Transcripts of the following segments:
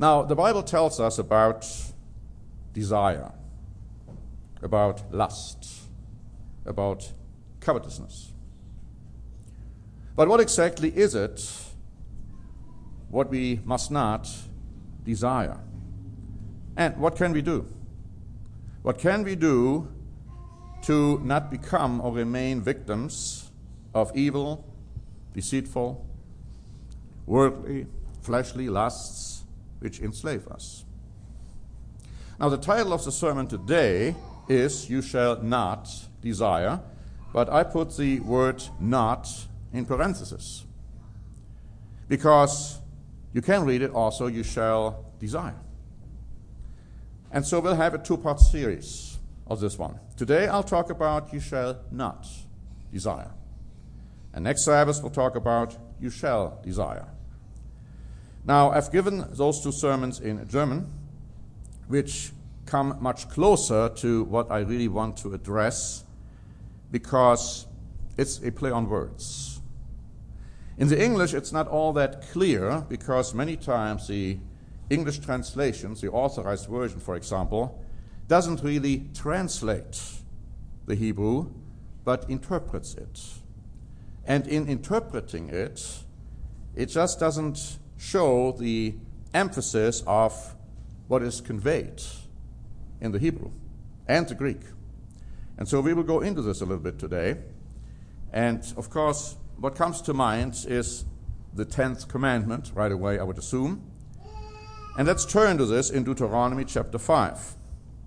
Now, the Bible tells us about desire, about lust, about covetousness. But what exactly is it what we must not desire? And what can we do? What can we do to not become or remain victims of evil, deceitful, worldly, fleshly lusts which enslave us? Now, the title of the sermon today is "You Shall Not Desire," but I put the word "not" in parentheses because you can read it also, "You shall desire." And so we'll have a two-part series of this one. Today I'll talk about "You shall not desire." And next Sabbath we'll talk about "You shall desire." Now, I've given those two sermons in German, which come much closer to what I really want to address because it's a play on words. In the English, it's not all that clear because many times the English translations, the Authorized Version, for example, doesn't really translate the Hebrew, but interprets it. And in interpreting it, it just doesn't show the emphasis of what is conveyed in the Hebrew and the Greek. And so we will go into this a little bit today. And of course, what comes to mind is the 10th commandment, right away, I would assume. And let's turn to this in Deuteronomy chapter 5.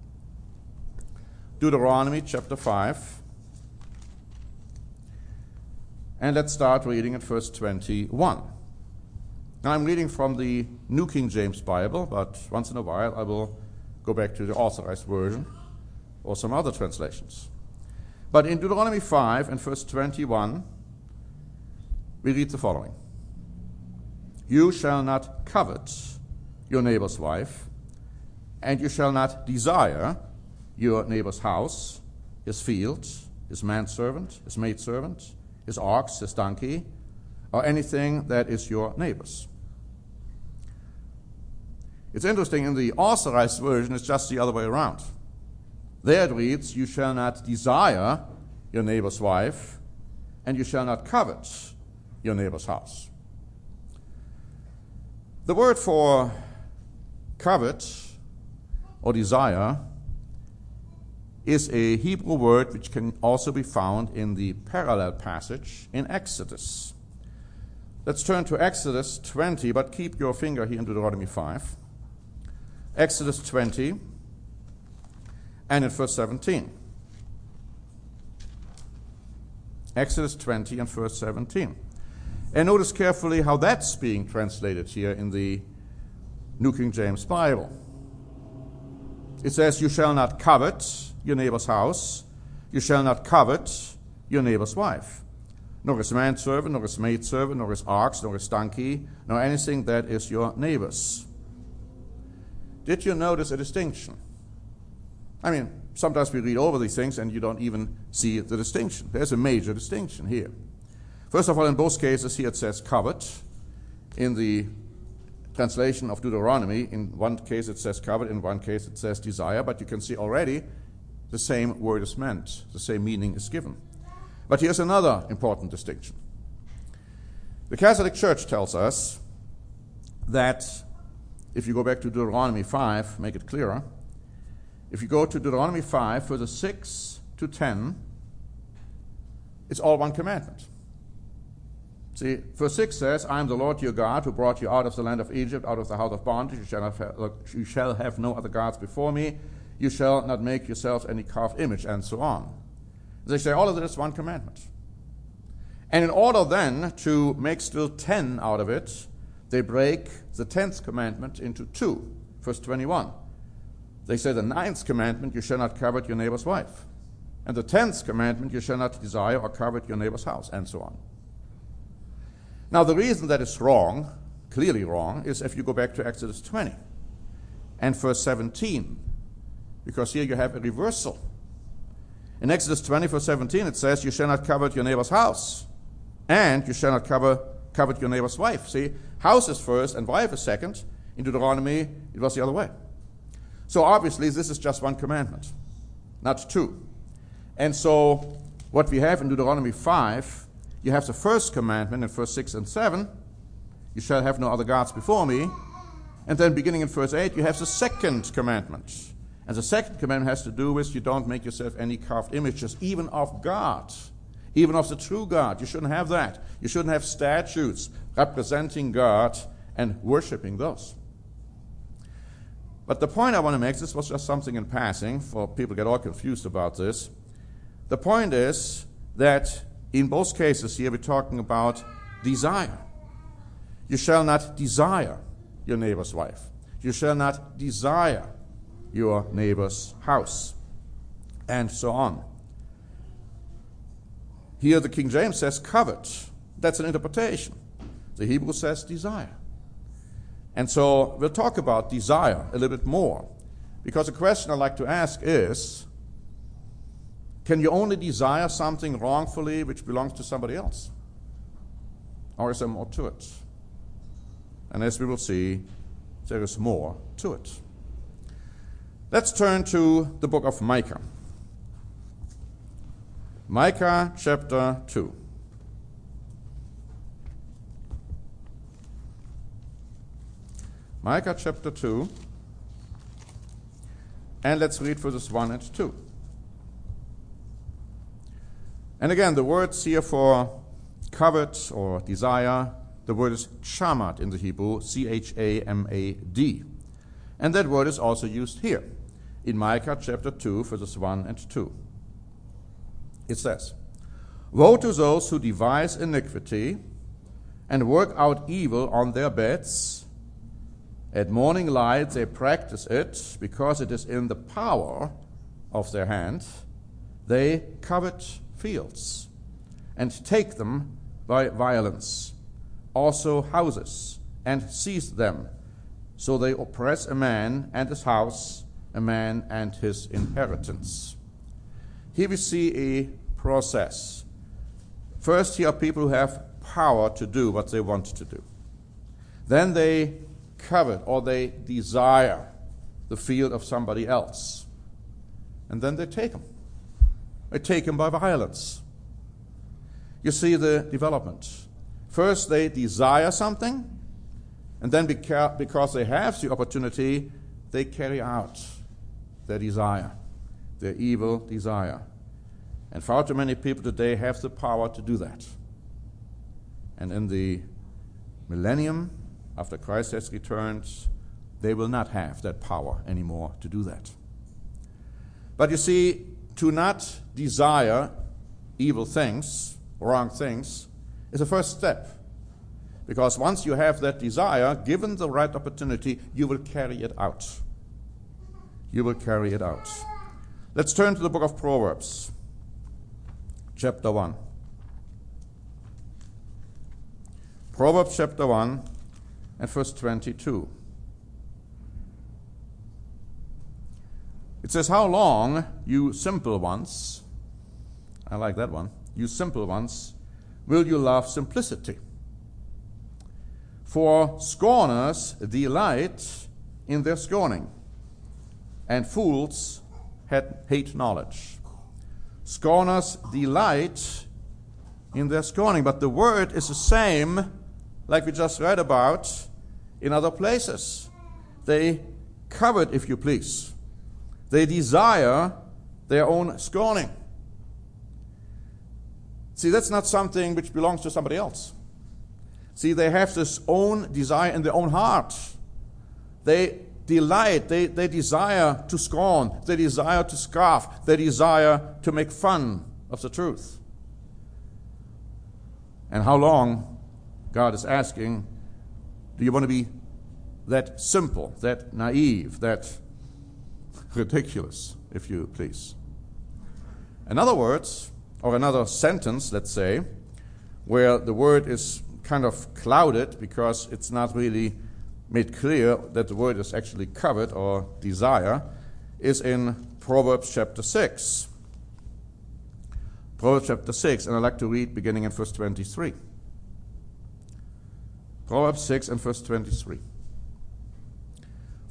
Deuteronomy chapter 5. And let's start reading at verse 21. Now, I'm reading from the New King James Bible, but once in a while I will go back to the Authorized Version or some other translations. But in Deuteronomy 5 and verse 21, we read the following. "You shall not covet your neighbor's wife, and you shall not desire your neighbor's house, his field, his manservant, his maidservant, his ox, his donkey, or anything that is your neighbor's." It's interesting, in the Authorized Version, it's just the other way around. There it reads, "You shall not desire your neighbor's wife, and you shall not covet your neighbor's house." The word for covet or desire is a Hebrew word which can also be found in the parallel passage in Exodus. Let's turn to Exodus 20, but keep your finger here in Deuteronomy 5. Exodus 20 and in verse 17. Exodus 20 and verse 17. And notice carefully how that's being translated here in the New King James Bible. It says, "You shall not covet your neighbor's house, you shall not covet your neighbor's wife, nor his manservant, nor his maidservant, nor his ox, nor his donkey, nor anything that is your neighbor's." Did you notice a distinction? I mean, sometimes we read over these things and you don't even see the distinction. There's a major distinction here. First of all, in both cases here it says covet. In the translation of Deuteronomy, in one case it says covet, in one case it says desire, but you can see already the same word is meant, the same meaning is given. But here's another important distinction. The Catholic Church tells us that if you go back to Deuteronomy 5, make it clearer, if you go to Deuteronomy 5, verses 6 to 10, it's all one commandment. See, verse 6 says, "I am the Lord your God who brought you out of the land of Egypt, out of the house of bondage. You shall have no other gods before me. You shall not make yourselves any carved image," and so on. They say all of this is one commandment. And in order then to make still 10 out of it, they break the 10th commandment into two. Verse 21. They say the 9th commandment, "You shall not covet your neighbor's wife." And the 10th commandment, "You shall not desire or covet your neighbor's house," and so on. Now, the reason that is wrong, clearly wrong, is if you go back to Exodus 20 and verse 17, because here you have a reversal. In Exodus 20, verse 17, it says, "You shall not covet your neighbor's house, and you shall not covet your neighbor's wife." See, house is first and wife is second. In Deuteronomy, it was the other way. So obviously, this is just one commandment, not two. And so what we have in Deuteronomy 5, you have the first commandment in verse 6 and 7, you shall have no other gods before me. And then beginning in verse 8, you have the second commandment. And the second commandment has to do with you don't make yourself any carved images, even of God, even of the true God. You shouldn't have that. You shouldn't have statues representing God and worshiping those. But the point I want to make, this was just something in passing, for people get all confused about this. The point is that in both cases here we're talking about desire. You shall not desire your neighbor's wife. You shall not desire your neighbor's house, and so on. Here the King James says covet. That's an interpretation. The Hebrew says desire. And so we'll talk about desire a little bit more, because a question I'd like to ask is, can you only desire something wrongfully which belongs to somebody else? Or is there more to it? And as we will see, there is more to it. Let's turn to the book of Micah. Micah chapter 2. Micah chapter 2. And let's read verses 1 and 2. And again, the words here for covet or desire, the word is chamad in the Hebrew, C-H-A-M-A-D. And that word is also used here in Micah chapter 2, verses 1 and 2. It says, Woe to those who devise iniquity and work out evil on their beds. At morning light they practice it, because it is in the power of their hand. They covet fields and take them by violence, also houses, and seize them. So they oppress a man and his house, a man and his inheritance. Here we see a process. First, here are people who have power to do what they want to do. Then they covet or they desire the field of somebody else. And then they take them. They take them by violence. You see the development. First, they desire something, and then because they have the opportunity, they carry out their desire, their evil desire. And far too many people today have the power to do that. And in the millennium, after Christ has returned, they will not have that power anymore to do that. But you see, to not desire evil things, wrong things, is the first step. Because once you have that desire, given the right opportunity, you will carry it out. You will carry it out. Let's turn to the book of Proverbs, chapter 1. Proverbs chapter 1 and verse 22. It says, How long, you simple ones, I like that one, you simple ones, will you love simplicity? For scorners delight in their scorning, and fools hate knowledge. Scorners delight in their scorning, but the word is the same like we just read about in other places. They covet, if you please. They desire their own scorning. See, that's not something which belongs to somebody else. See, they have this own desire in their own heart. They delight, they desire to scorn, they desire to scoff, they desire to make fun of the truth. And how long, God is asking, do you want to be that simple, that naive, that ridiculous, if you please? In other words, or another sentence, let's say, where the word is kind of clouded because it's not really made clear that the word is actually covet or desire, is in Proverbs chapter 6. Proverbs chapter 6, and I'd like to read beginning in verse 23. Proverbs 6 and verse 23.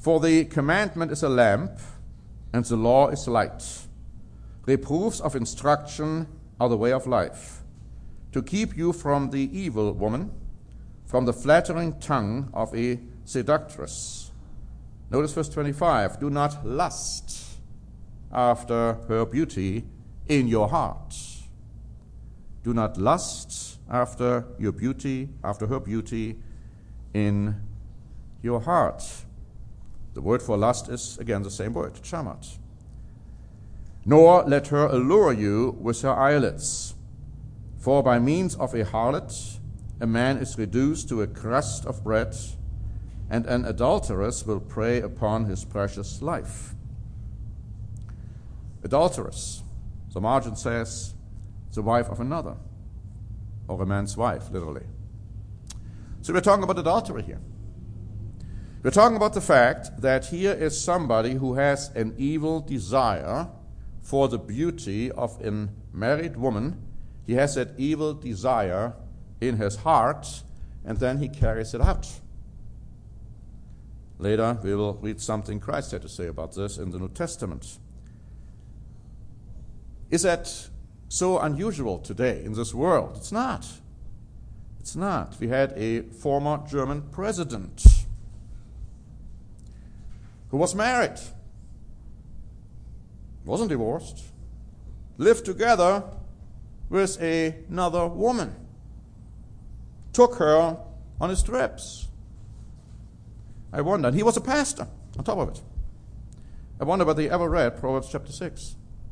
For the commandment is a lamp, and the law is light. Reproofs of instruction are the way of life, to keep you from the evil woman, from the flattering tongue of a seductress. Notice verse 25. Do not lust after her beauty in your heart. Do not lust after your beauty, after her beauty in your heart. The word for lust is, again, the same word, chamat. Nor let her allure you with her eyelids. For by means of a harlot, a man is reduced to a crust of bread, and an adulteress will prey upon his precious life. Adulteress, the margin says, the wife of another, or a man's wife, literally. So we're talking about adultery here. We're talking about the fact that here is somebody who has an evil desire for the beauty of a married woman. He has that evil desire in his heart, and then he carries it out. Later, we will read something Christ had to say about this in the New Testament. Is that so unusual today in this world? It's not. It's not. We had a former German president who was married, wasn't divorced, lived together with another woman, took her on his trips. I wonder, and he was a pastor on top of it. I wonder whether he ever read Proverbs chapter 6.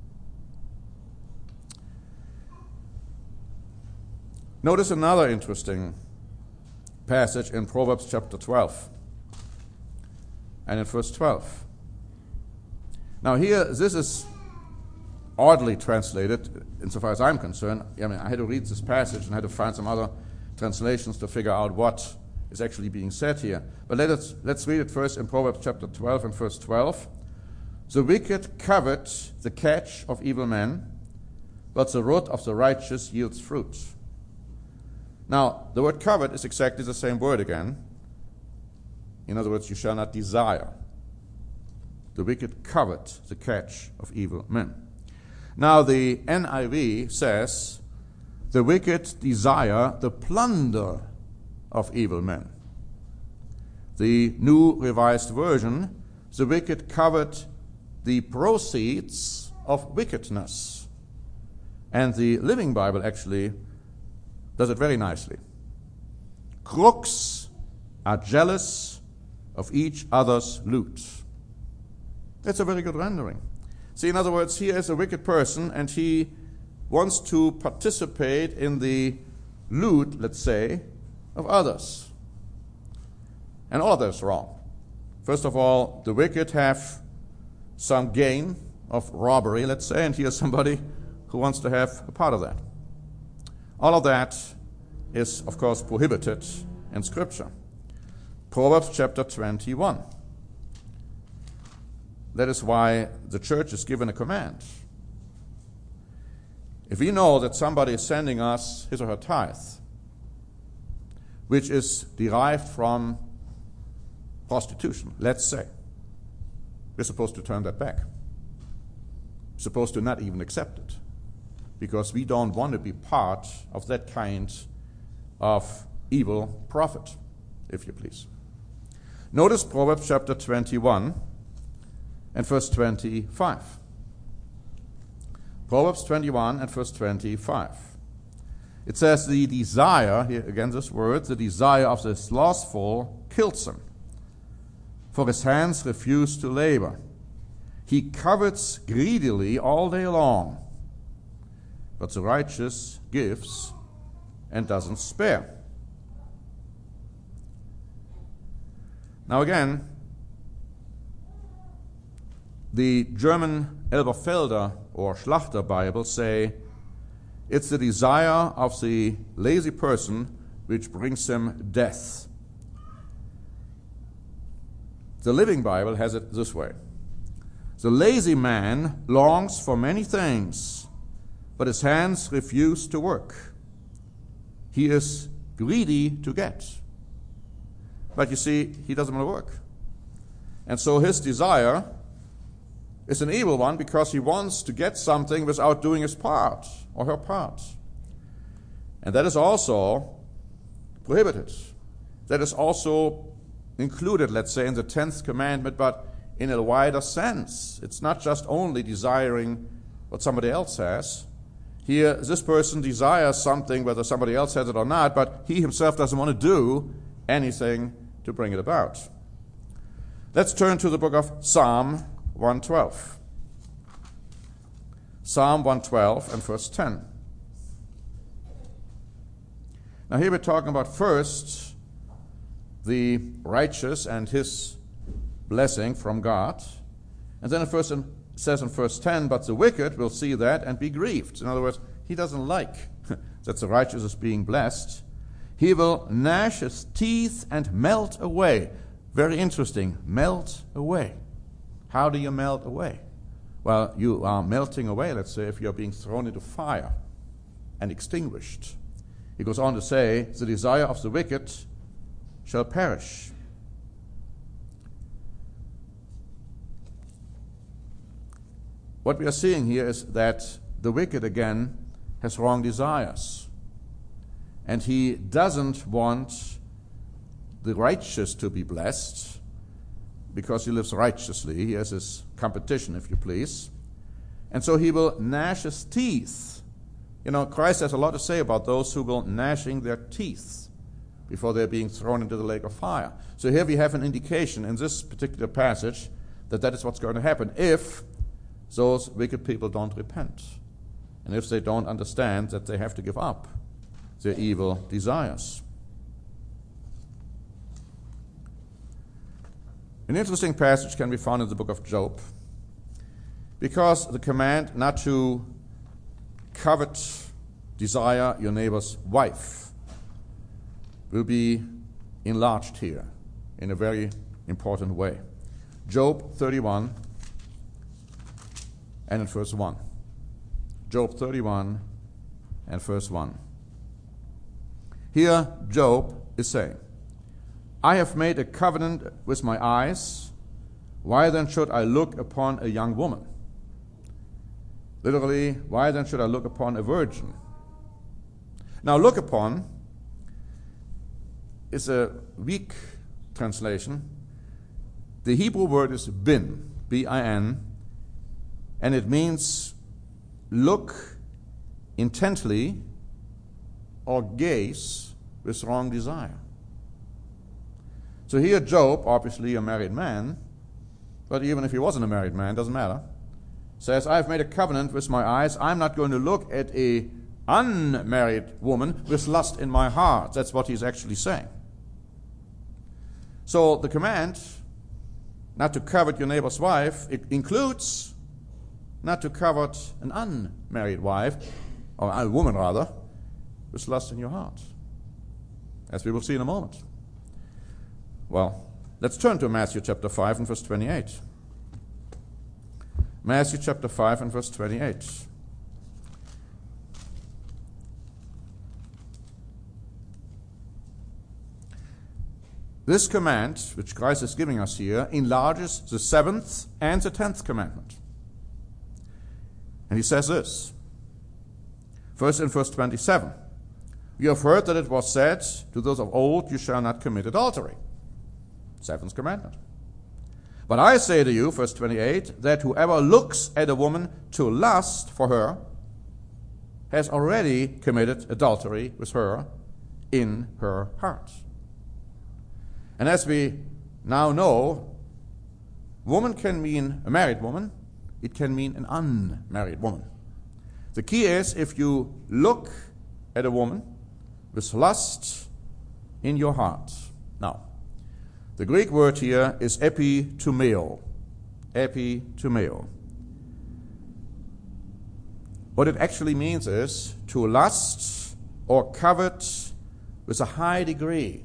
Notice another interesting passage in Proverbs chapter 12 and in verse 12. Now here, this is oddly translated, insofar as I'm concerned. I had to read this passage and had to find some other translations to figure out what is actually being said here. But let's read it first in Proverbs chapter 12 and verse 12. The wicked covet the catch of evil men, but the root of the righteous yields fruit. Now, the word covet is exactly the same word again. In other words, you shall not desire. The wicked covet the catch of evil men. Now, the NIV says, the wicked desire the plunder of evil men. The New Revised Version, the wicked covet the proceeds of wickedness. And the Living Bible actually does it very nicely. Crooks are jealous of each other's loot. That's a very good rendering. See, in other words, here is a wicked person, and he wants to participate in the loot, let's say, of others. And all of that is wrong. First of all, the wicked have some gain of robbery, let's say, and here's somebody who wants to have a part of that. All of that is, of course, prohibited in Scripture. Proverbs chapter 21. That is why the church is given a command. If we know that somebody is sending us his or her tithe, which is derived from prostitution, let's say, we're supposed to turn that back. We're supposed to not even accept it, because we don't want to be part of that kind of evil profit, if you please. Notice Proverbs chapter 21 and verse 25. Proverbs 21 and verse 25. It says, the desire, here again this word, the desire of the slothful kills him, for his hands refuse to labor. He covets greedily all day long, but the righteous gives and doesn't spare. Now again, the German Elberfelder or Schlachter Bible say it's the desire of the lazy person which brings him death. The Living Bible has it this way. The lazy man longs for many things, but his hands refuse to work. He is greedy to get. But you see, he doesn't want to work. And so his desire is an evil one because he wants to get something without doing his part or her part. And that is also prohibited. That is also included, let's say, in the 10th commandment, but in a wider sense. It's not just only desiring what somebody else has. Here, this person desires something, whether somebody else has it or not, but he himself doesn't want to do anything to bring it about. Let's turn to the book of Psalm 112. Psalm 112 and verse 10. Now here we're talking about first the righteous and his blessing from God. And then it says in verse 10, but the wicked will see that and be grieved. In other words, he doesn't like that the righteous is being blessed. He will gnash his teeth and melt away. Very interesting, melt away. How do you melt away? Well, you are melting away, let's say, if you're being thrown into fire and extinguished. He goes on to say, the desire of the wicked shall perish. What we are seeing here is that the wicked, again, has wrong desires. And he doesn't want the righteous to be blessed because he lives righteously. He has his competition, if you please. And so he will gnash his teeth. You know, Christ has a lot to say about those who will gnashing their teeth before they're being thrown into the lake of fire. So here we have an indication in this particular passage that that is what's going to happen if those wicked people don't repent, and if they don't understand that they have to give up their evil desires. An interesting passage can be found in the book of Job, because the command not to covet, desire your neighbor's wife will be enlarged here in a very important way. Job 31 and in verse 1. Job 31 and verse 1. Here Job is saying, I have made a covenant with my eyes. Why then should I look upon a young woman? Literally, why then should I look upon a virgin? Now, look upon is a weak translation. The Hebrew word is bin, B-I-N, and it means look intently or gaze with wrong desire. So here Job, obviously a married man, but even if he wasn't a married man, doesn't matter, says, I've made a covenant with my eyes. I'm not going to look at a unmarried woman with lust in my heart. That's what he's actually saying. So the command not to covet your neighbor's wife, it includes not to covet an unmarried wife, or a woman rather, with lust in your heart, as we will see in a moment. Well, let's turn to Matthew chapter 5 and verse 28. Matthew chapter 5 and verse 28. This command, which Christ is giving us here, enlarges the 7th and the 10th commandment. And he says this, first in verse 27, you have heard that it was said to those of old, you shall not commit adultery. 7th commandment. But I say to you, verse 28, that whoever looks at a woman to lust for her has already committed adultery with her in her heart. And as we now know, woman can mean a married woman, it can mean an unmarried woman. The key is if you look at a woman with lust in your heart. Now, the Greek word here is epitumeo. Epitumeo. What it actually means is to lust or covet with a high degree.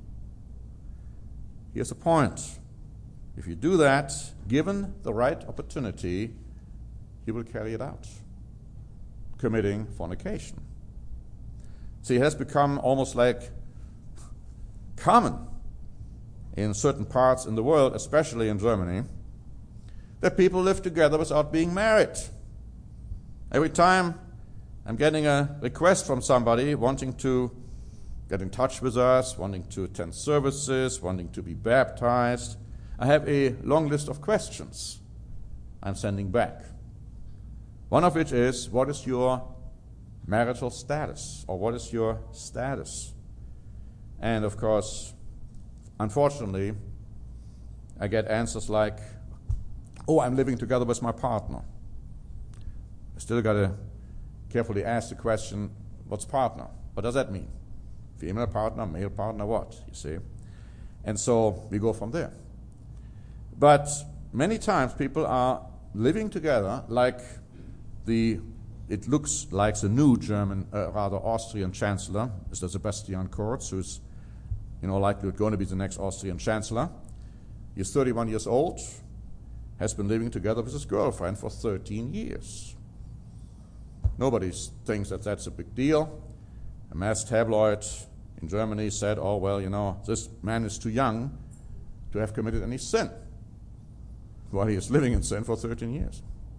Here's the point. If you do that, given the right opportunity, you will carry it out. Committing fornication. See, it has become almost like common in certain parts in the world, especially in Germany, that people live together without being married. Every time I'm getting a request from somebody wanting to get in touch with us, wanting to attend services, wanting to be baptized, I have a long list of questions I'm sending back. One of which is, what is your marital status? Or what is your status? And of course, unfortunately, I get answers like, oh, I'm living together with my partner. I still got to carefully ask the question, what's partner? What does that mean? Female partner, male partner, what? You see? And so we go from there. But many times people are living together like it looks like the new German, rather Austrian Chancellor, Mr. Sebastian Kurz, who's likely going to be the next Austrian Chancellor. He's 31 years old, has been living together with his girlfriend for 13 years. Nobody thinks that that's a big deal. A mass tabloid in Germany said, oh, well, this man is too young to have committed any sin. While he is living in sin for 13 years.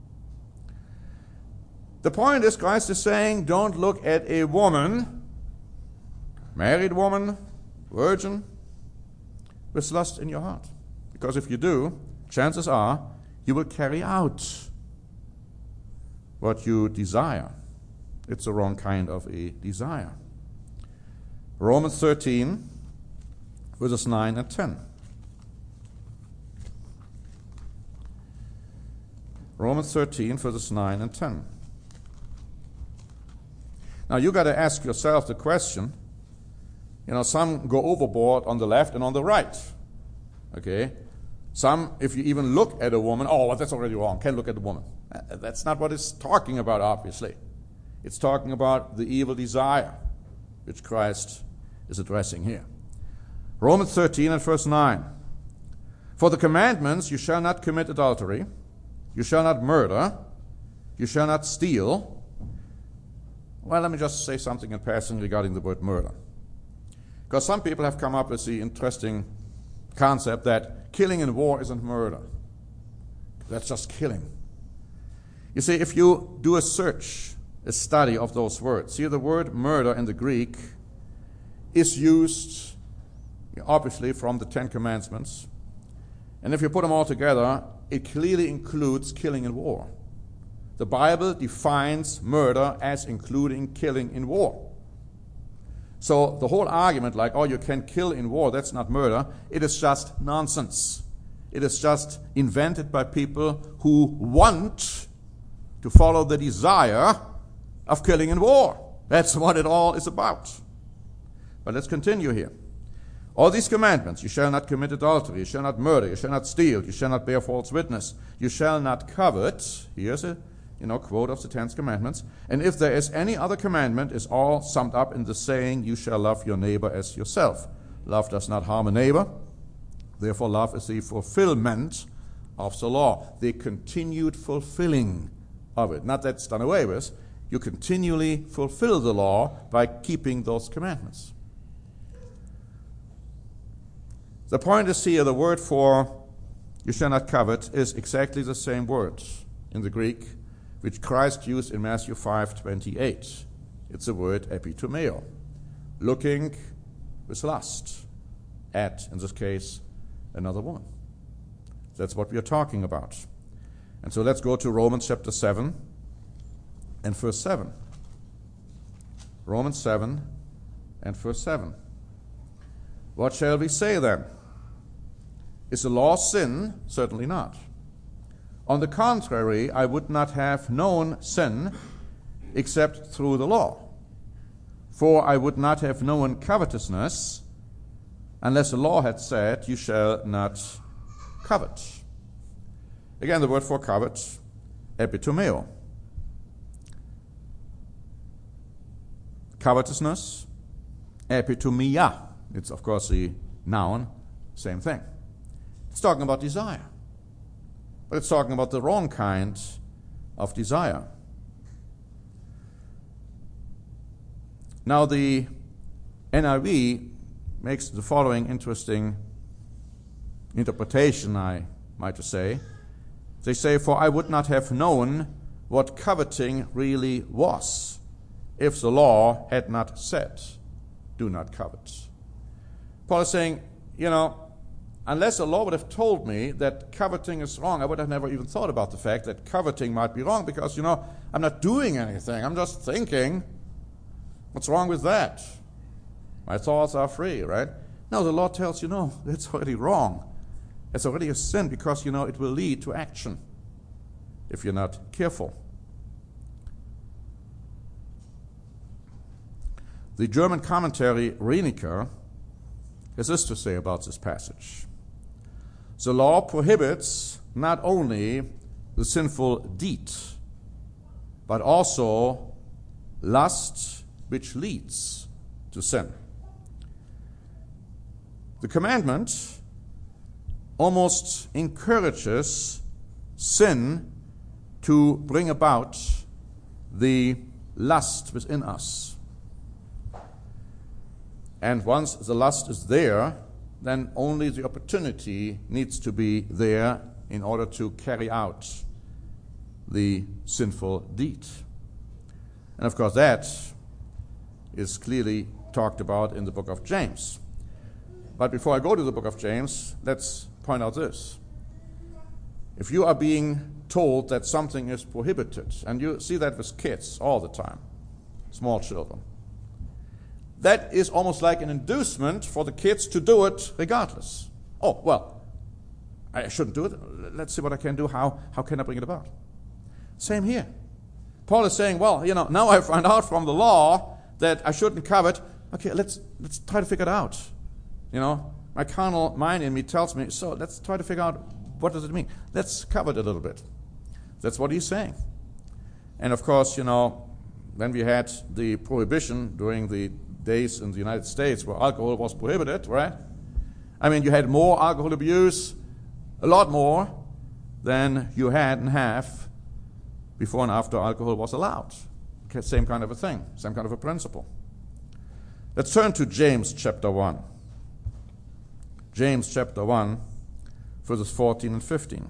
The point is, Christ is saying, don't look at a woman, married woman, virgin, with lust in your heart. Because if you do, chances are you will carry out what you desire. It's the wrong kind of a desire. Romans 13, verses 9 and 10. Romans 13, verses 9 and 10. Now you got to ask yourself the question, some go overboard on the left and on the right. Okay? Some, if you even look at a woman, oh, well, that's already wrong, can't look at a woman. That's not what it's talking about, obviously. It's talking about the evil desire, which Christ is addressing here. Romans 13 and verse 9. For the commandments, you shall not commit adultery, you shall not murder, you shall not steal. Well, let me just say something in passing regarding the word murder. Because some people have come up with the interesting concept that killing in war isn't murder. That's just killing. You see, if you do a search, a study of those words, see the word murder in the Greek is used, obviously, from the Ten Commandments. And if you put them all together, it clearly includes killing in war. The Bible defines murder as including killing in war. So the whole argument like, oh, you can kill in war, that's not murder, it is just nonsense. It is just invented by people who want to follow the desire of killing in war. That's what it all is about. But let's continue here. All these commandments, you shall not commit adultery, you shall not murder, you shall not steal, you shall not bear false witness, you shall not covet. Here's a quote of the Ten Commandments. And if there is any other commandment, is all summed up in the saying, you shall love your neighbor as yourself. Love does not harm a neighbor. Therefore, love is the fulfillment of the law, the continued fulfilling of it. Not that it's done away with. You continually fulfill the law by keeping those commandments. The point is here, the word for you shall not covet is exactly the same word in the Greek which Christ used in Matthew 5:28. It's the word epitomeo, looking with lust at, in this case, another woman. That's what we are talking about. And so let's go to Romans chapter 7 and verse 7. Romans 7 and verse 7. What shall we say then? Is the law sin? Certainly not. On the contrary, I would not have known sin except through the law. For I would not have known covetousness unless the law had said, you shall not covet. Again, the word for covet, epitomeo. Covetousness, epitomia. It's, of course, the noun, same thing. It's talking about desire. But it's talking about the wrong kind of desire. Now, the NIV makes the following interesting interpretation, I might say. They say, "For I would not have known what coveting really was if the law had not said, 'Do not covet.'" Paul is saying, unless the law would have told me that coveting is wrong, I would have never even thought about the fact that coveting might be wrong because, I'm not doing anything. I'm just thinking. What's wrong with that? My thoughts are free, right? No, the law tells you, no, that's already wrong. It's already a sin because, it will lead to action if you're not careful. The German commentary Rienecker has this to say about this passage. The law prohibits not only the sinful deed, but also lust which leads to sin. The commandment almost encourages sin to bring about the lust within us. And once the lust is there, then only the opportunity needs to be there in order to carry out the sinful deed. And of course that is clearly talked about in the book of James. But before I go to the book of James, let's point out this. If you are being told that something is prohibited, and you see that with kids all the time, small children, that is almost like an inducement for the kids to do it regardless. Oh, well, I shouldn't do it. Let's see what I can do. How can I bring it about? Same here. Paul is saying, well, now I find out from the law that I shouldn't covet. Okay, let's try to figure it out. My carnal mind in me tells me, so let's try to figure out what does it mean. Let's covet a little bit. That's what he's saying. And of course, when we had the prohibition during the days in the United States where alcohol was prohibited, right? I mean, you had more alcohol abuse, a lot more, than you had and have before and after alcohol was allowed. Okay, same kind of a thing, same kind of a principle. Let's turn to James chapter 1. James chapter 1, verses 14 and 15.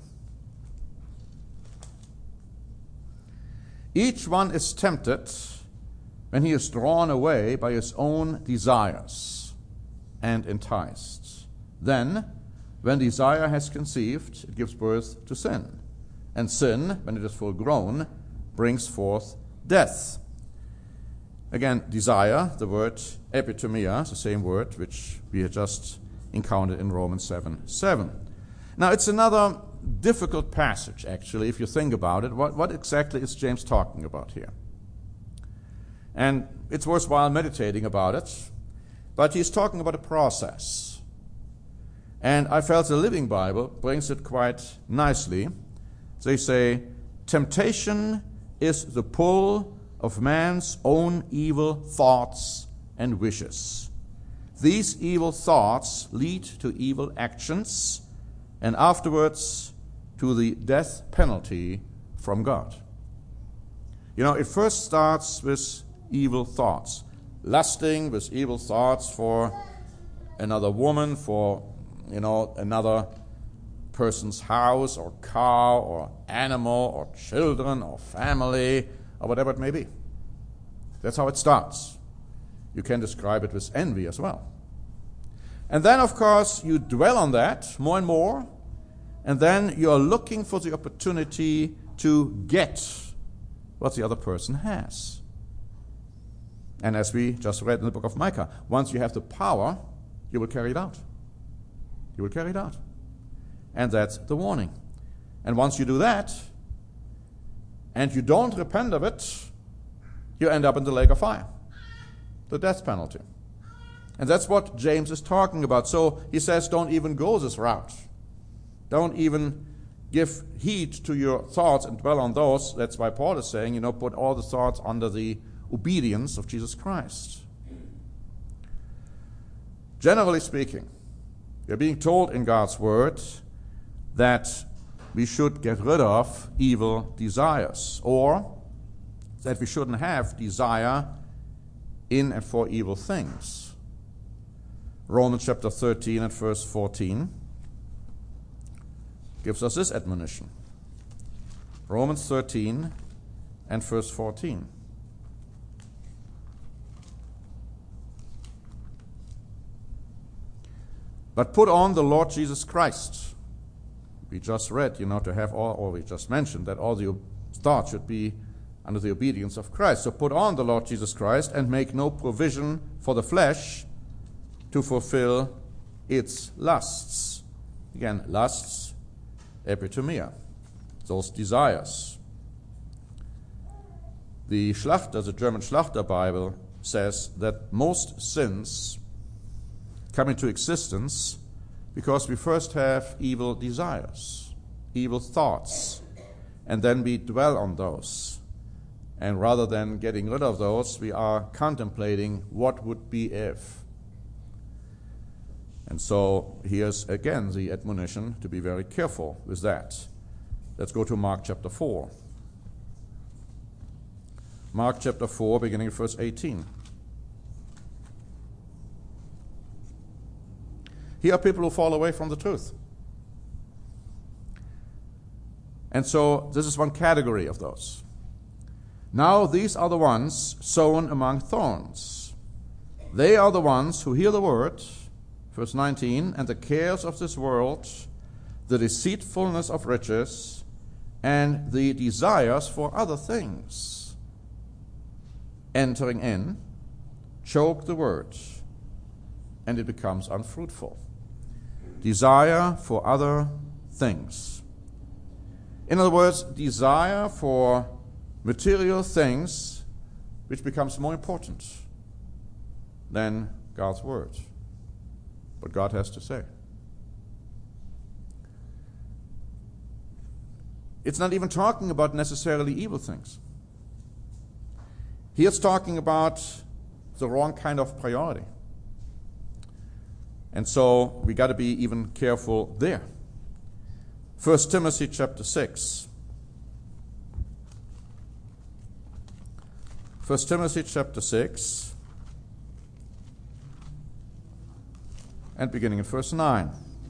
Each one is tempted when he is drawn away by his own desires and enticed. Then, when desire has conceived, it gives birth to sin. And sin, when it is full grown, brings forth death. Again, desire, the word epitomia, the same word which we had just encountered in Romans 7:7. Now, it's another difficult passage, actually, if you think about it. What exactly is James talking about here? And it's worthwhile meditating about it, but he's talking about a process. And I felt the Living Bible brings it quite nicely. They say, temptation is the pull of man's own evil thoughts and wishes. These evil thoughts lead to evil actions and afterwards to the death penalty from God. It first starts with evil thoughts. Lusting with evil thoughts for another woman, for, another person's house or car or animal or children or family or whatever it may be. That's how it starts. You can describe it with envy as well. And then, of course, you dwell on that more and more, and then you're looking for the opportunity to get what the other person has. And as we just read in the book of Micah, once you have the power, you will carry it out. You will carry it out. And that's the warning. And once you do that, and you don't repent of it, you end up in the lake of fire, the death penalty. And that's what James is talking about. So he says, don't even go this route. Don't even give heed to your thoughts and dwell on those. That's why Paul is saying, put all the thoughts under the obedience of Jesus Christ. Generally speaking, we're being told in God's word that we should get rid of evil desires, or that we shouldn't have desire in and for evil things. Romans chapter 13 and verse 14. gives us this admonition. Romans 13 and verse 14. But put on the Lord Jesus Christ. We just read, to have all, or we just mentioned that all the thoughts should be under the obedience of Christ. So put on the Lord Jesus Christ and make no provision for the flesh to fulfill its lusts. Again, lusts, epitomia, those desires. The German Schlachter Bible says that most sins come into existence because we first have evil desires, evil thoughts, and then we dwell on those. And rather than getting rid of those, we are contemplating what would be if. And so here's again the admonition to be very careful with that. Let's go to Mark chapter 4. Mark chapter 4, beginning at verse 18. Here are people who fall away from the truth. And so this is one category of those. Now these are the ones sown among thorns. They are the ones who hear the word, verse 19, and the cares of this world, the deceitfulness of riches, and the desires for other things, entering in, choke the word, and it becomes unfruitful. Desire for other things. In other words, desire for material things which becomes more important than God's word, what God has to say. It's not even talking about necessarily evil things. Here it's talking about the wrong kind of priority. And so we got to be even careful there. 1 Timothy chapter 6. 1 Timothy chapter 6 and beginning in verse 9.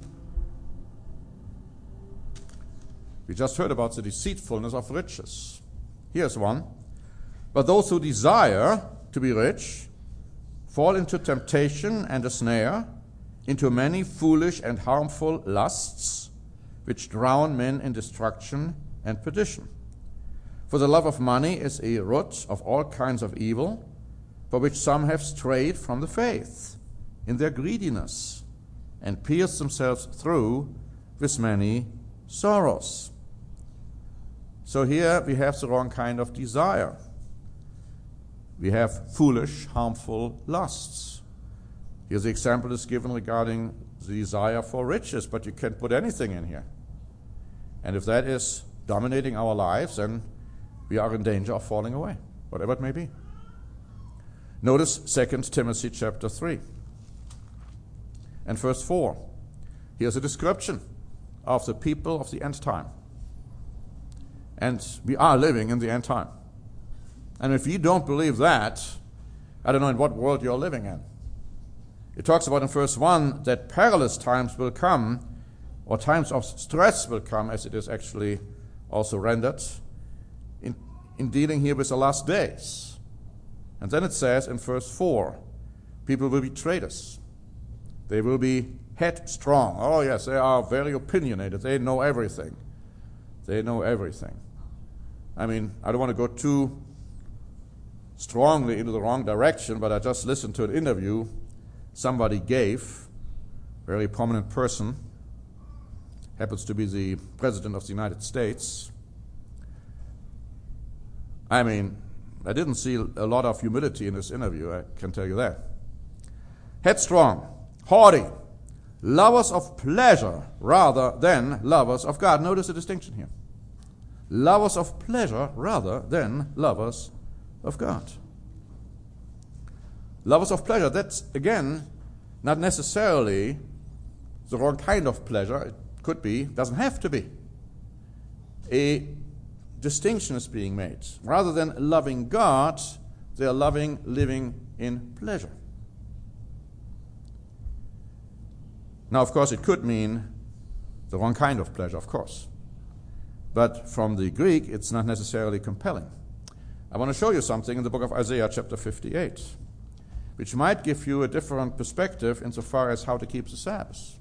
We just heard about the deceitfulness of riches. Here's one. But those who desire to be rich fall into temptation and a snare, into many foolish and harmful lusts, which drown men in destruction and perdition. For the love of money is a root of all kinds of evil, for which some have strayed from the faith in their greediness, and pierced themselves through with many sorrows. So here we have the wrong kind of desire. We have foolish, harmful lusts. Here the example is given regarding the desire for riches, but you can put anything in here. And if that is dominating our lives, then we are in danger of falling away, whatever it may be. Notice 2 Timothy chapter 3 and verse 4. Here's a description of the people of the end time. And we are living in the end time. And if you don't believe that, I don't know in what world you're living in. It talks about in verse 1 that perilous times will come, or times of stress will come, as it is actually also rendered, in dealing here with the last days. And then it says in verse 4, people will be traitors. They will be headstrong. Oh yes, they are very opinionated. They know everything. They know everything. I mean, I don't want to go too strongly into the wrong direction, but I just listened to an interview somebody gave, very prominent person, happens to be the President of the United States. I mean, I didn't see a lot of humility in this interview, I can tell you that. Headstrong, haughty, lovers of pleasure rather than lovers of God. Notice the distinction here. Lovers of pleasure rather than lovers of God. Lovers of pleasure, that's, again, not necessarily the wrong kind of pleasure. It could be, doesn't have to be. A distinction is being made. Rather than loving God, they are loving living in pleasure. Now, of course, it could mean The wrong kind of pleasure, of course. But from the Greek, it's not necessarily compelling. I want to show you something in the book of Isaiah, chapter 58, which might give you a different perspective insofar as how to keep the Sabbath.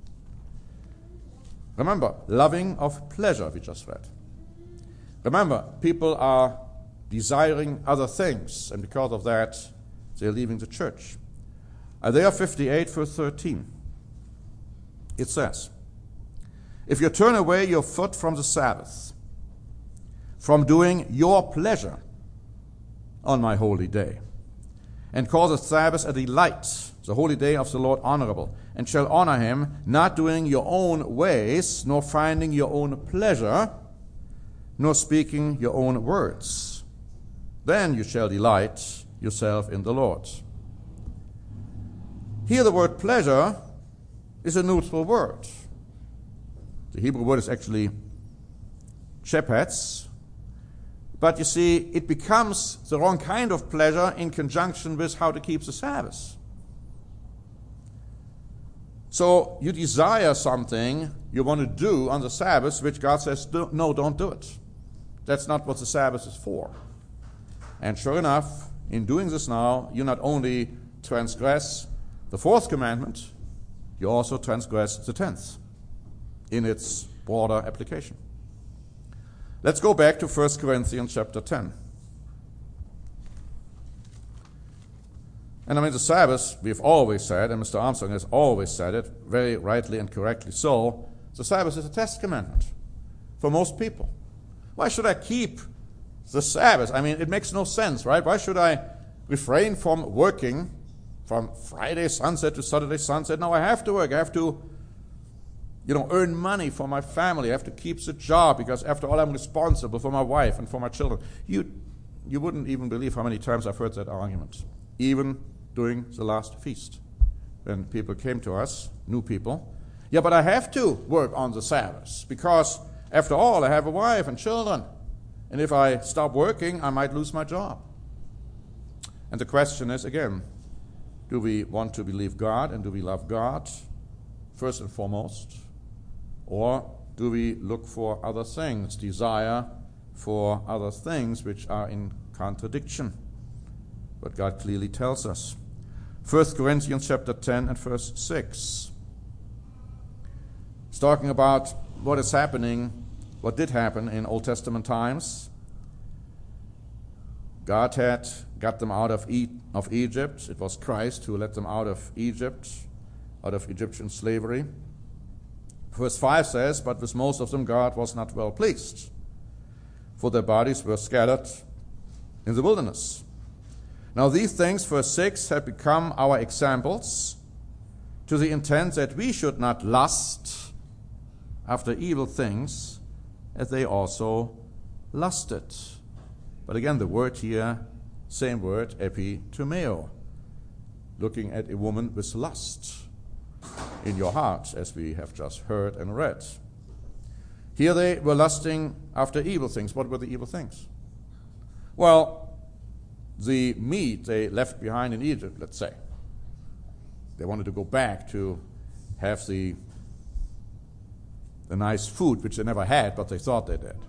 Remember, loving of pleasure, we just read. Remember, people are desiring other things, and because of that, they're leaving the church. Isaiah 58, verse 13. It says, "If you turn away your foot from the Sabbath, from doing your pleasure on my holy day, and call the Sabbath a delight, the holy day of the Lord honorable, and shall honor him, not doing your own ways, nor finding your own pleasure, nor speaking your own words, then you shall delight yourself in the Lord." Here the word pleasure is a neutral word. The Hebrew word is actually shepherds, but you see, it becomes the wrong kind of pleasure in conjunction with how to keep the Sabbath. So you desire something you want to do on the Sabbath, which God says, no, don't do it. That's not what the Sabbath is for. And sure enough, in doing this now, you not only transgress the fourth commandment, you also transgress the 10th in its broader application. Let's go back to 1 Corinthians chapter 10. And I mean, the Sabbath, we've always said, and Mr. Armstrong has always said it, very rightly and correctly so, the Sabbath is a test commandment for most people. Why should I keep the Sabbath? I mean, it makes no sense, right? Why should I refrain from working from Friday sunset to Saturday sunset? No, I have to work. I have to, earn money for my family. I have to keep the job because, after all, I'm responsible for my wife and for my children. You wouldn't even believe how many times I've heard that argument, even during the last feast, when people came to us, new people. Yeah, but I have to work on the Sabbath because, after all, I have a wife and children. And if I stop working, I might lose my job. And the question is, again, do we want to believe God and do we love God first and foremost? Or do we look for other things, desire for other things which are in contradiction? But God clearly tells us. 1 Corinthians chapter 10 and verse 6. It's talking about what is happening, what did happen in Old Testament times. God had got them out of Egypt. It was Christ who led them out of Egypt, out of Egyptian slavery. Verse 5 says, "But with most of them God was not well pleased, for their bodies were scattered in the wilderness." Now these things, verse 6, have become our examples to the intent that we should not lust after evil things as they also lusted. But again, the word here, same word, epitomeo, looking at a woman with lust in your heart, as we have just heard and read. Here they were lusting after evil things. What were the evil things? Well, the meat they left behind in Egypt, let's say. They wanted to go back to have the nice food, which they never had, but they thought they did.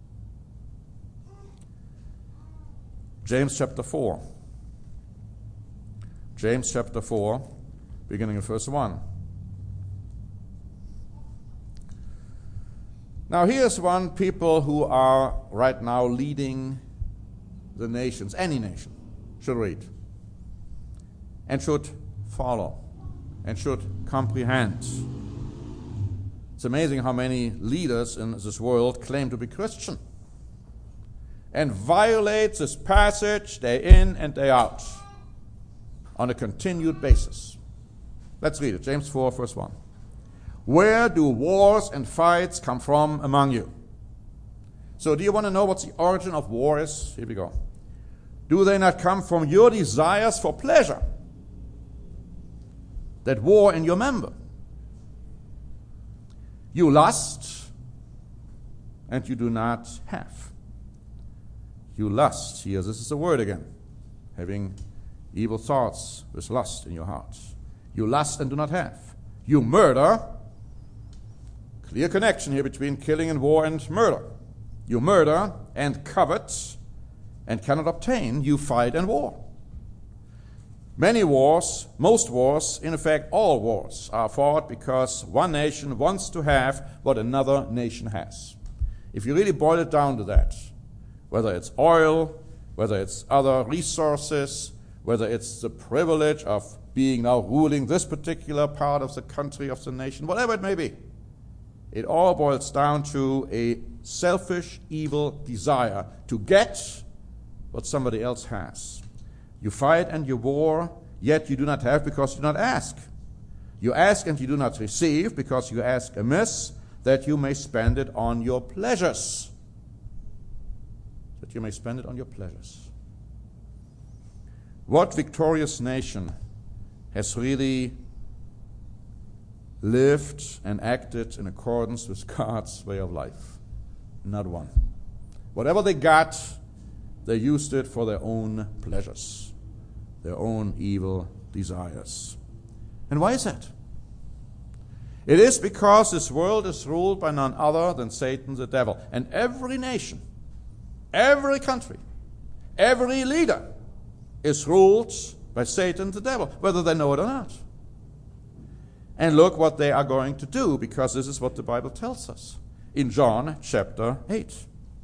James chapter 4. James chapter 4, beginning in verse 1. Now here's one people who are right now leading the nations, any nation, should read and should follow and should comprehend. It's amazing how many leaders in this world claim to be Christian and violate this passage day in and day out on a continued basis. Let's read it. James 4, verse 1. "Where do wars and fights come from among you?" So do you want to know what the origin of war is? Here we go. "Do they not come from your desires for pleasure that war in your member? You lust, and you do not have." You lust. Here, this is the word again. Having evil thoughts with lust in your heart. You lust and do not have. You murder. Clear connection here between killing and war and murder. You murder and covet and cannot obtain. You fight and war. Many wars, most wars, in effect all wars, are fought because one nation wants to have what another nation has. If you really boil it down to that, whether it's oil, whether it's other resources, whether it's the privilege of being now ruling this particular part of the country, of the nation, whatever it may be, it all boils down to a selfish, evil desire to get what somebody else has. You fight and you war, yet you do not have because you do not ask. You ask and you do not receive because you ask amiss, that you may spend it on your pleasures. That you may spend it on your pleasures. What victorious nation has really lived and acted in accordance with God's way of life? Not one. Whatever they got, they used it for their own pleasures, their own evil desires. And why is that? It is because this world is ruled by none other than Satan the devil. And every nation, every country, every leader is ruled by Satan the devil, whether they know it or not. And look what they are going to do, because this is what the Bible tells us in John chapter 8.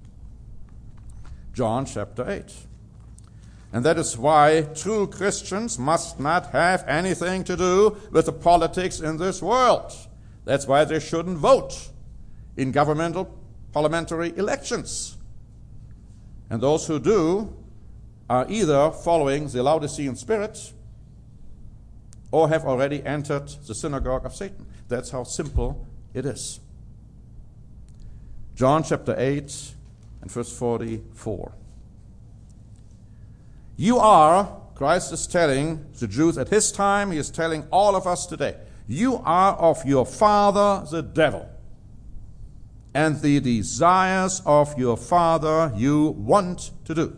John chapter 8. And that is why true Christians must not have anything to do with the politics in this world. That's why they shouldn't vote in governmental parliamentary elections. And those who do are either following the Laodicean spirit or have already entered the synagogue of Satan. That's how simple it is. John chapter 8 and verse 44. You are, Christ is telling the Jews at his time, he is telling all of us today, you are of your father the devil, and the desires of your father you want to do.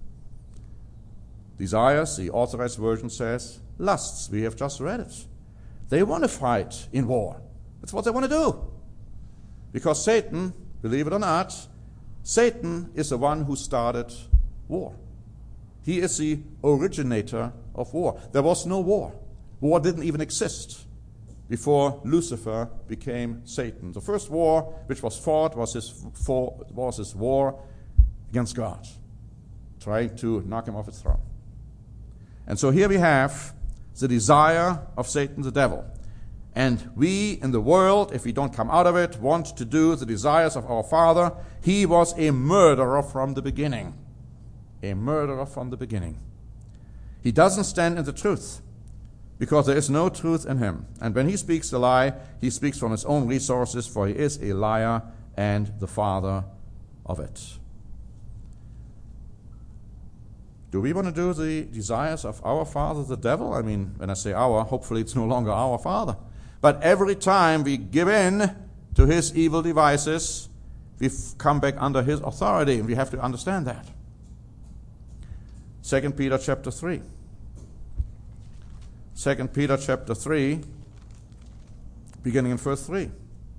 Desires, the Authorized Version says, lusts. We have just read it. They want to fight in war. That's what they want to do. Because Satan, believe it or not, Satan is the one who started war. He is the originator of war. There was no war. War didn't even exist before Lucifer became Satan. The first war which was fought was his war against God, trying to knock him off his throne. And so here we have the desire of Satan the devil. And we in the world, if we don't come out of it, want to do the desires of our father. He was a murderer from the beginning. A murderer from the beginning. He doesn't stand in the truth because there is no truth in him. And when he speaks a lie, he speaks from his own resources, for he is a liar and the father of it. Do we want to do the desires of our father, the devil? I mean, when I say our, hopefully it's no longer our father. But every time we give in to his evil devices, we come back under his authority, and we have to understand that. 2 Peter chapter 3. 2 Peter chapter 3, beginning in verse 3.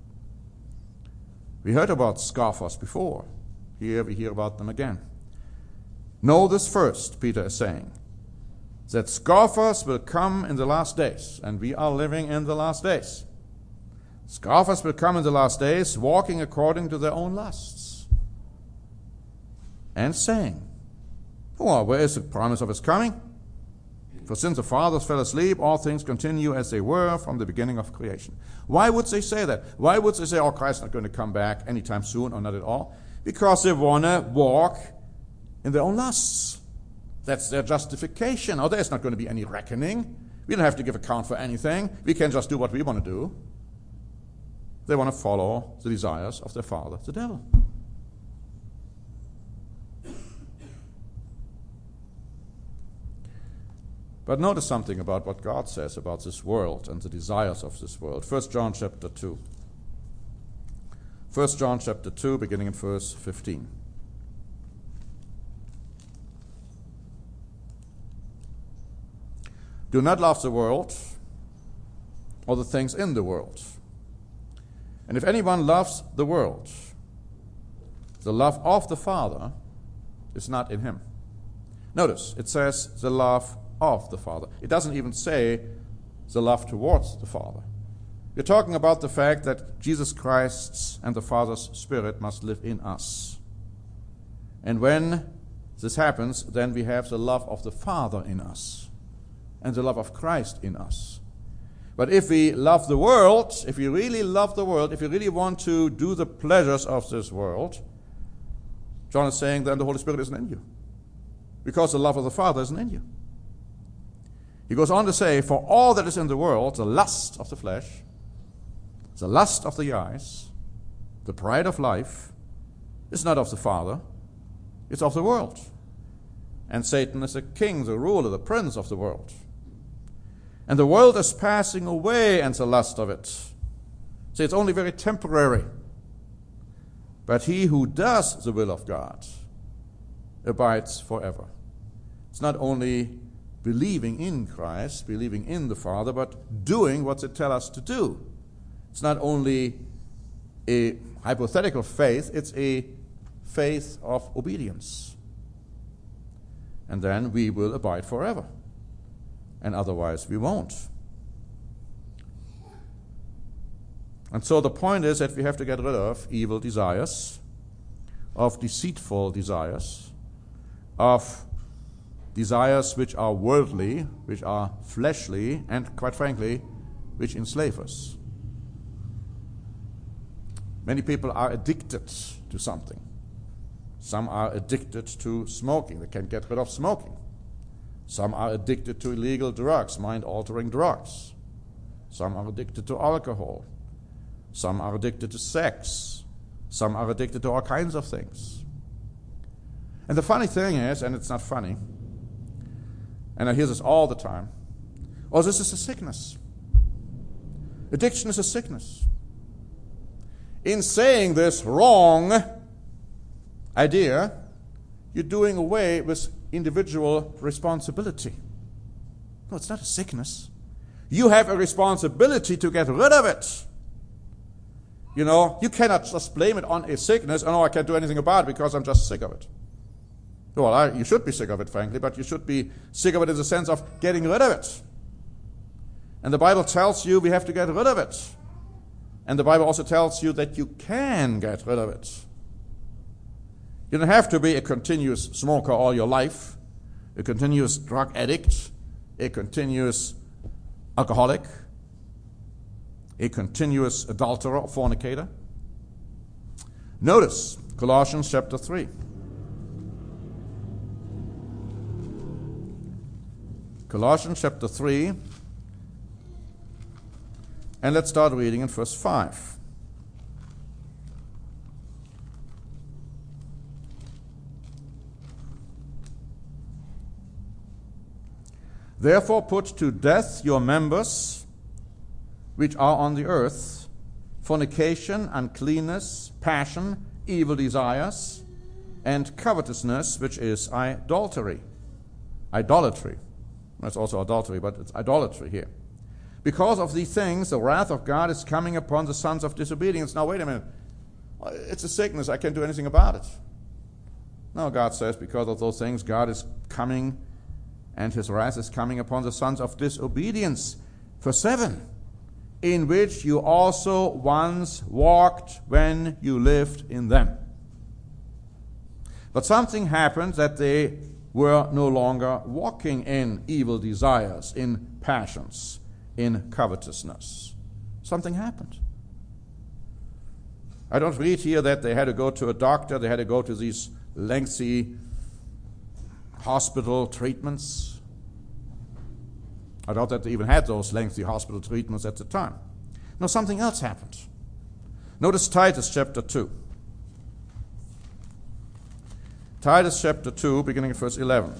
We heard about scoffers before. Here we hear about them again. Know this first, Peter is saying, that scoffers will come in the last days, and we are living in the last days. Scoffers will come in the last days, walking according to their own lusts, and saying, "Oh, where is the promise of his coming? For since the fathers fell asleep, all things continue as they were from the beginning of creation." Why would they say that? Why would they say, oh, Christ's not going to come back anytime soon, or not at all? Because they want to walk in their own lusts. That's their justification. Oh, there's not going to be any reckoning. We don't have to give account for anything. We can just do what we want to do. They want to follow the desires of their father, the devil. But notice something about what God says about this world and the desires of this world. 1 John chapter 2. 1 John chapter 2, beginning in verse 15. Do not love the world or the things in the world. And if anyone loves the world, the love of the Father is not in him. Notice, it says the love of the Father. It doesn't even say the love towards the Father. We're talking about the fact that Jesus Christ's and the Father's Spirit must live in us. And when this happens, then we have the love of the Father in us and the love of Christ in us. But if we love the world, if we really love the world, if we really want to do the pleasures of this world, John is saying then the Holy Spirit isn't in you, because the love of the Father isn't in you. He goes on to say, for all that is in the world, the lust of the flesh, the lust of the eyes, the pride of life, is not of the Father, it's of the world. And Satan is the king, the ruler, the prince of the world. And the world is passing away, and the lust of it. See, it's only very temporary. But he who does the will of God abides forever. It's not only believing in Christ, believing in the Father, but doing what they tell us to do. It's not only a hypothetical faith, it's a faith of obedience. And then we will abide forever. And otherwise we won't. And so the point is that we have to get rid of evil desires, of deceitful desires, of desires which are worldly, which are fleshly, and quite frankly, which enslave us. Many people are addicted to something. Some are addicted to smoking. They can't get rid of smoking. Some are addicted to illegal drugs, mind-altering drugs. Some are addicted to alcohol. Some are addicted to sex. Some are addicted to all kinds of things. And the funny thing is, and it's not funny, and I hear this all the time, oh, this is a sickness. Addiction is a sickness. In saying this wrong idea, you're doing away with individual responsibility. No, it's not a sickness. You have a responsibility to get rid of it. You know, you cannot just blame it on a sickness, oh no, I can't do anything about it because I'm just sick of it. Well, you should be sick of it, frankly, but you should be sick of it in the sense of getting rid of it. And the Bible tells you we have to get rid of it. And the Bible also tells you that you can get rid of it. You don't have to be a continuous smoker all your life, a continuous drug addict, a continuous alcoholic, a continuous adulterer or fornicator. Notice Colossians chapter 3. Colossians chapter 3, and let's start reading in verse 5. Therefore put to death your members which are on the earth, fornication, uncleanness, passion, evil desires, and covetousness, which is idolatry. Idolatry. That's also adultery, but it's idolatry here. Because of these things, the wrath of God is coming upon the sons of disobedience. Now, wait a minute. It's a sickness. I can't do anything about it. No, God says, because of those things, God is coming, and his wrath is coming upon the sons of disobedience. Verse 7, in which you also once walked when you lived in them. But something happened that they were no longer walking in evil desires, in passions, in covetousness. Something happened. I don't read here that they had to go to a doctor, they had to go to these lengthy hospital treatments. I doubt that they even had those lengthy hospital treatments at the time. No, something else happened. Notice Titus chapter 2. Titus chapter 2, beginning at verse 11.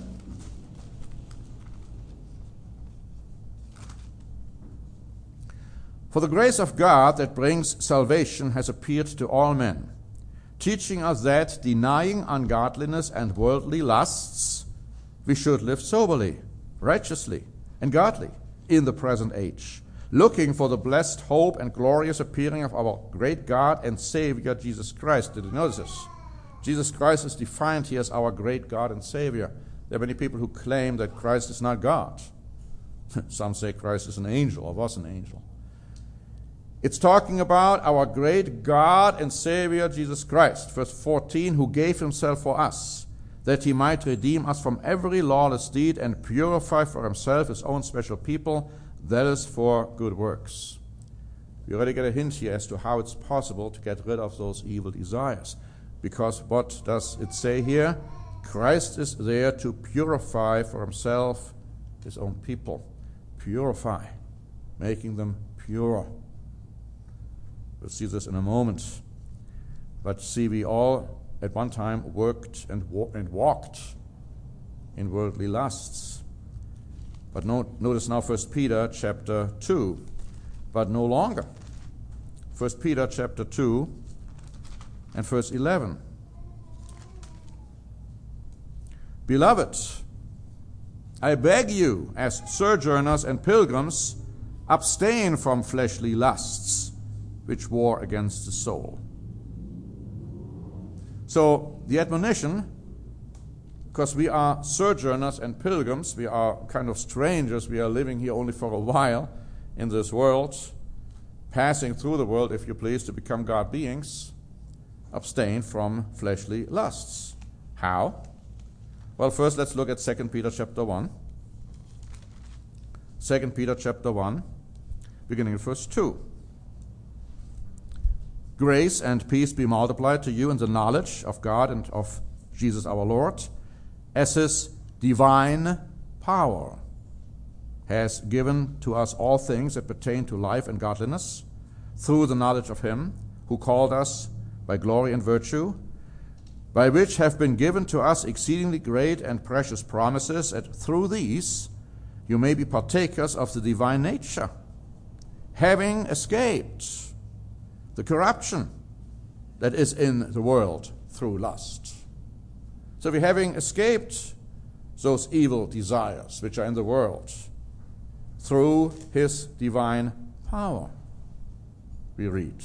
For the grace of God that brings salvation has appeared to all men, teaching us that, denying ungodliness and worldly lusts, we should live soberly, righteously, and godly in the present age, looking for the blessed hope and glorious appearing of our great God and Savior, Jesus Christ. Did you notice this? Jesus Christ is defined here as our great God and Savior. There are many people who claim that Christ is not God. Some say Christ is an angel or was an angel. It's talking about our great God and Savior, Jesus Christ. Verse 14, who gave himself for us, that he might redeem us from every lawless deed and purify for himself his own special people, that is for good works. We already get a hint here as to how it's possible to get rid of those evil desires. Because what does it say here? Christ is there to purify for himself his own people. Purify, making them pure. We'll see this in a moment. But see, we all at one time worked and walked in worldly lusts. But notice now 1 Peter chapter 2. But no longer. 1 Peter chapter 2 and verse 11. Beloved, I beg you, as sojourners and pilgrims, abstain from fleshly lusts, which war against the soul. So the admonition, because we are sojourners and pilgrims, we are kind of strangers, we are living here only for a while in this world, passing through the world, if you please, to become God beings, abstain from fleshly lusts. How? Well, first let's look at 2 Peter chapter 1. 2 Peter chapter 1, beginning at verse 2. Grace and peace be multiplied to you in the knowledge of God and of Jesus our Lord, as his divine power has given to us all things that pertain to life and godliness, through the knowledge of him who called us by glory and virtue, by which have been given to us exceedingly great and precious promises, that through these you may be partakers of the divine nature, having escaped the corruption that is in the world through lust. So we're having escaped those evil desires which are in the world through his divine power, we read.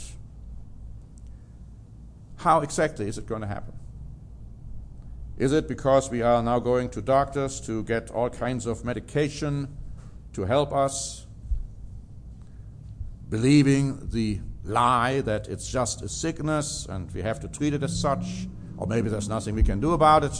How exactly is it going to happen? Is it because we are now going to doctors to get all kinds of medication to help us, believing the lie that it's just a sickness and we have to treat it as such, or maybe there's nothing we can do about it?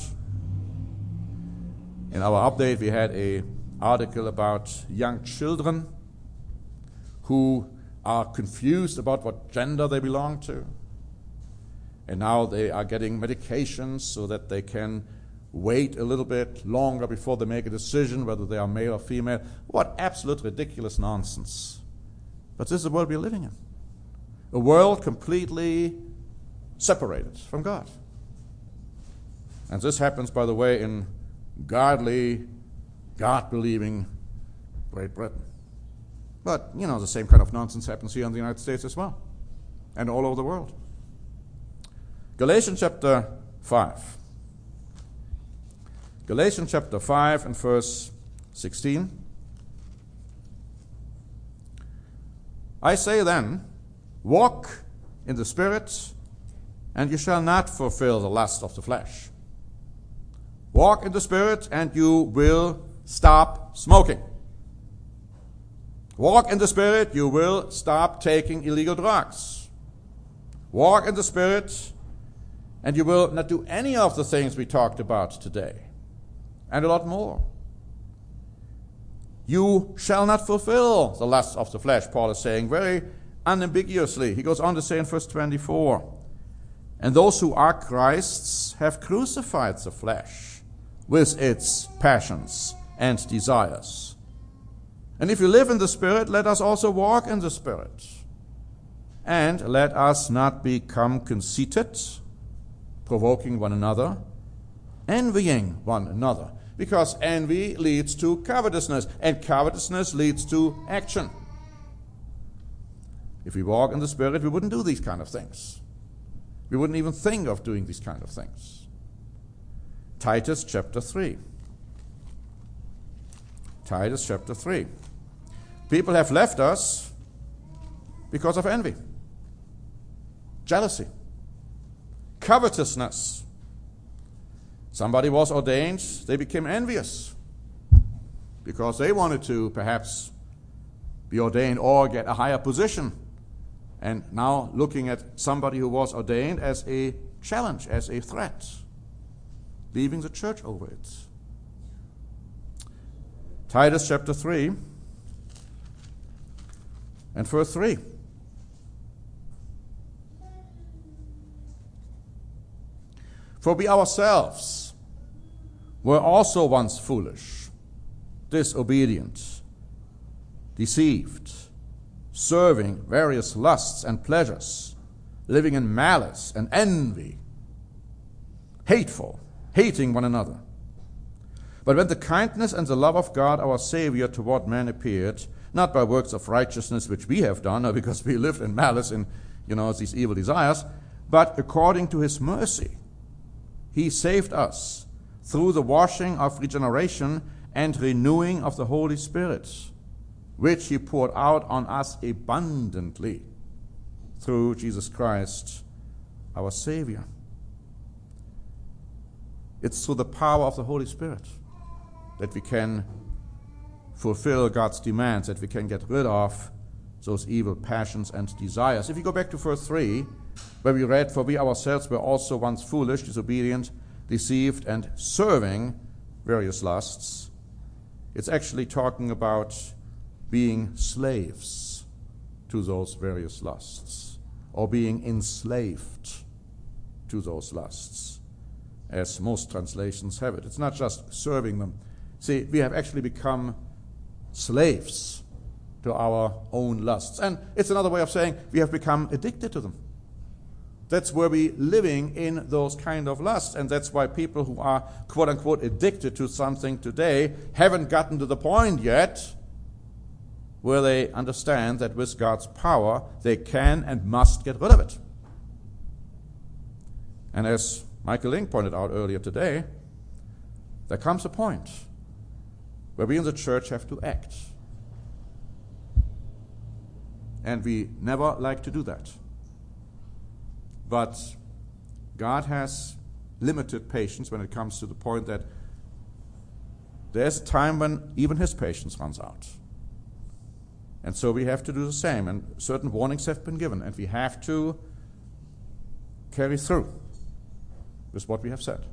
In our update, we had an article about young children who are confused about what gender they belong to. And now they are getting medications so that they can wait a little bit longer before they make a decision whether they are male or female. What absolute ridiculous nonsense. But this is the world we're living in. A world completely separated from God. And this happens, by the way, in godly, God-believing Great Britain. But, the same kind of nonsense happens here in the United States as well, and all over the world. Galatians chapter 5. Galatians chapter 5 and verse 16. I say then, walk in the Spirit, and you shall not fulfill the lust of the flesh. Walk in the Spirit, and you will stop smoking. Walk in the Spirit, you will stop taking illegal drugs. Walk in the Spirit, and you will not do any of the things we talked about today, and a lot more. You shall not fulfill the lusts of the flesh, Paul is saying very unambiguously. He goes on to say in verse 24, and those who are Christ's have crucified the flesh with its passions and desires. And if you live in the Spirit, let us also walk in the Spirit. And let us not become conceited, provoking one another, envying one another. Because envy leads to covetousness, and covetousness leads to action. If we walk in the Spirit, we wouldn't do these kind of things. We wouldn't even think of doing these kind of things. Titus chapter 3. Titus chapter 3. People have left us because of envy, jealousy, covetousness. Somebody was ordained, they became envious because they wanted to perhaps be ordained or get a higher position. And now looking at somebody who was ordained as a challenge, as a threat, leaving the church over it. Titus chapter 3 and verse 3. For we ourselves were also once foolish, disobedient, deceived, serving various lusts and pleasures, living in malice and envy, hateful, hating one another. But when the kindness and the love of God our Savior toward men appeared, not by works of righteousness which we have done, or because we lived in malice in these evil desires, but according to his mercy, he saved us through the washing of regeneration and renewing of the Holy Spirit, which he poured out on us abundantly through Jesus Christ, our Savior. It's through the power of the Holy Spirit that we can fulfill God's demands, that we can get rid of those evil passions and desires. If you go back to verse 3, where we read, for we ourselves were also once foolish, disobedient, deceived, and serving various lusts, it's actually talking about being slaves to those various lusts, or being enslaved to those lusts, as most translations have it. It's not just serving them. See, we have actually become slaves to our own lusts. And it's another way of saying we have become addicted to them. That's where we're living in those kind of lusts. And that's why people who are, quote-unquote, addicted to something today haven't gotten to the point yet where they understand that with God's power, they can and must get rid of it. And as Michael Link pointed out earlier today, there comes a point where we in the church have to act. And we never like to do that. But God has limited patience when it comes to the point that there's a time when even his patience runs out. And so we have to do the same. And certain warnings have been given. And we have to carry through with what we have said.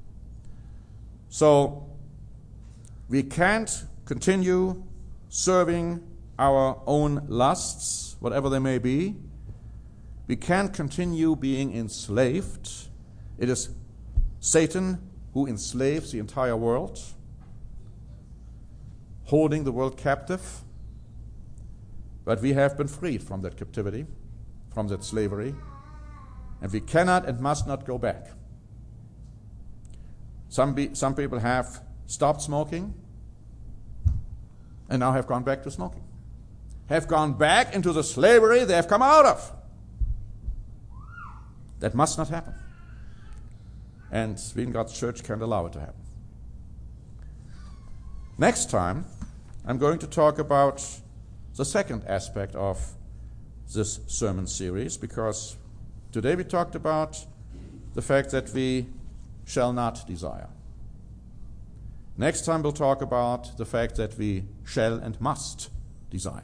So we can't continue serving our own lusts, whatever they may be. We can't continue being enslaved. It is Satan who enslaves the entire world, holding the world captive. But we have been freed from that captivity, from that slavery, and we cannot and must not go back. Some people have stopped smoking and now have gone back to smoking, have gone back into the slavery they have come out of. That must not happen. And we in God's church can't allow it to happen. Next time, I'm going to talk about the second aspect of this sermon series, because today we talked about the fact that we shall not desire. Next time we'll talk about the fact that we shall and must desire.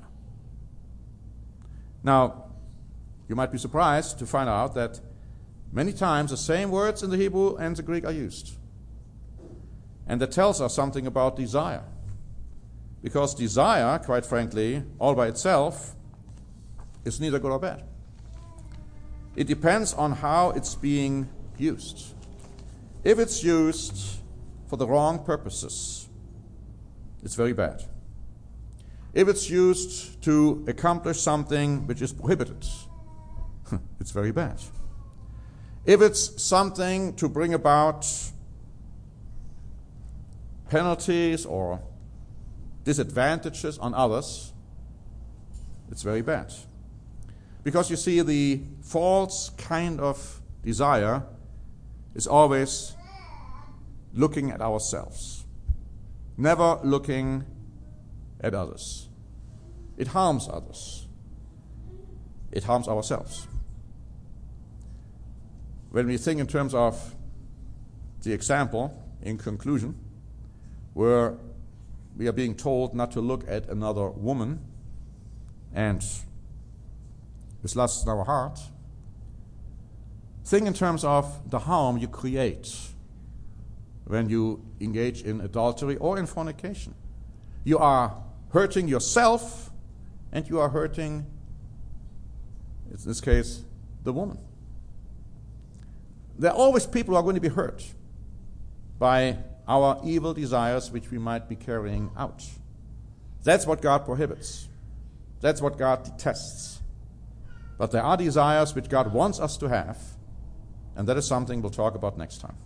Now, you might be surprised to find out that many times the same words in the Hebrew and the Greek are used. And that tells us something about desire. Because desire, quite frankly, all by itself, is neither good or bad. It depends on how it's being used. If it's used for the wrong purposes, it's very bad. If it's used to accomplish something which is prohibited, it's very bad. If it's something to bring about penalties or disadvantages on others, it's very bad. Because you see, the false kind of desire is always looking at ourselves, never looking at others. it harms others. It harms ourselves. When we think in terms of the example, in conclusion, where we are being told not to look at another woman and with lust in our heart, think in terms of the harm you create when you engage in adultery or in fornication. You are hurting yourself, and you are hurting, in this case, the woman. There are always people who are going to be hurt by our evil desires which we might be carrying out. That's what God prohibits. That's what God detests. But there are desires which God wants us to have, and that is something we'll talk about next time.